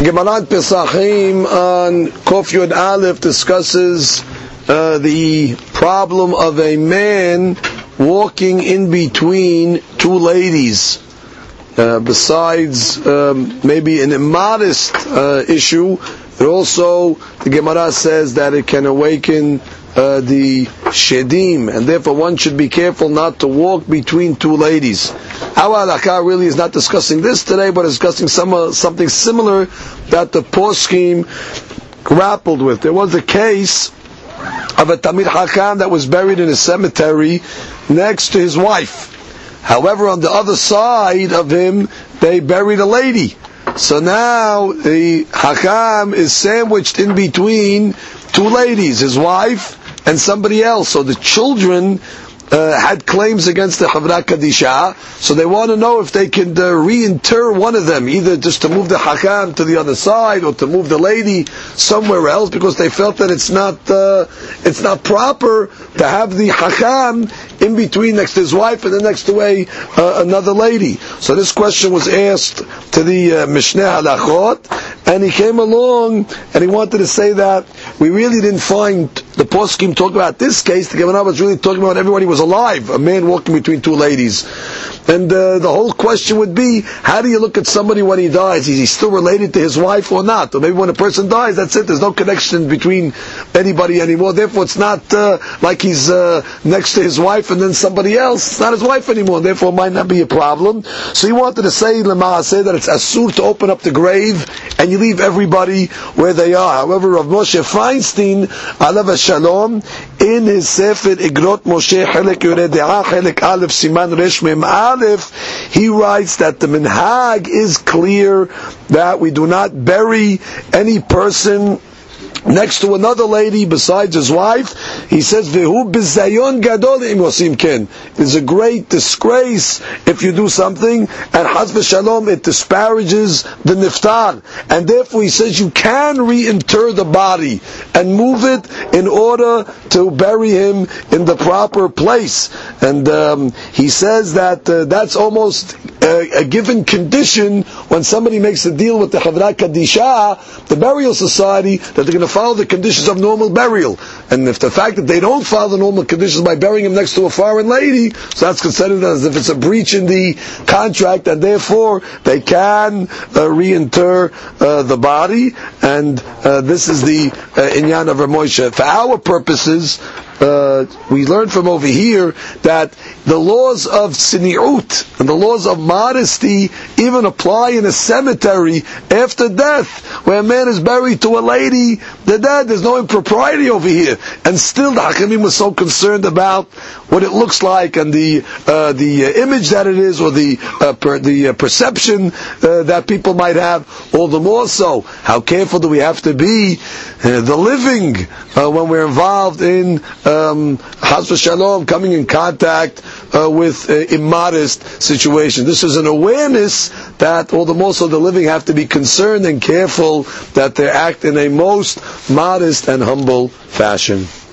Gemara Pesachim on Kof Yud Aleph discusses the problem of a man walking in between two ladies. Besides maybe an immodest issue, it also, the Gemara says that it can awaken the shedim, and therefore one should be careful not to walk between two ladies. Our halakha really is not discussing this today, but is discussing something similar that the poskim grappled with. There was a case of a Tamid Hakam that was buried in a cemetery next to his wife. However, on the other side of him, they buried a lady. So now the Hakam is sandwiched in between two ladies, his wife and somebody else. So the children had claims against the Havra Kadisha, so they want to know if they can reinter one of them, either just to move the Hakam to the other side or to move the lady somewhere else, because they felt that it's not proper to have the Hakam in between next to his wife and then next away another lady. So this question was asked to the Mishneh Halachot, and he came along and he wanted to say that we really didn't find the poskim talk about this case. The Gemara was really talking about everybody was alive, a man walking between two ladies. And the whole question would be, how do you look at somebody when he dies? Is he still related to his wife or not? Or maybe when a person dies, that's it, there's no connection between anybody anymore. Therefore it's not like he's next to his wife and then somebody else. It's not his wife anymore, therefore it might not be a problem. So he wanted to say that it's asur to open up the grave and you leave everybody where they are. However, Rav Moshe Feinstein, alav shalom, in his Sefer Igrot Moshe Chelek Yoreh De'ah Chelek Aleph Siman Resh Mem Aleph, he writes that the minhag is clear that we do not bury any person next to another lady besides his wife. He says, "Vehu bizayon gadol im yosim ken." It's a great disgrace if you do something, and chas v'shalom, it disparages the niftar. And therefore, he says you can reinter the body and move it in order to bury him in the proper place. And he says that that's almost a given condition when somebody makes a deal with the Havra Kadisha, the burial society, that they're going to follow the conditions of normal burial. And if the fact that they don't follow the normal conditions by burying him next to a foreign lady, so that's considered as if it's a breach in the contract, and therefore they can reinter the body. And this is the inyan of Rav Moshe. For our purposes, we learn from over here that the laws of tzniut and the laws of modesty even apply in a cemetery after death, where a man is buried to a lady. The dead, there's no impropriety over here, and still the Hakamim was so concerned about what it looks like and the image that it is, or the perception that people might have. All the more so, how careful do we have to be, the living, when we're involved in chas v'shalom, coming in contact with immodest situation. This is an awareness that all the more so the living have to be concerned and careful that they act in a most modest and humble fashion.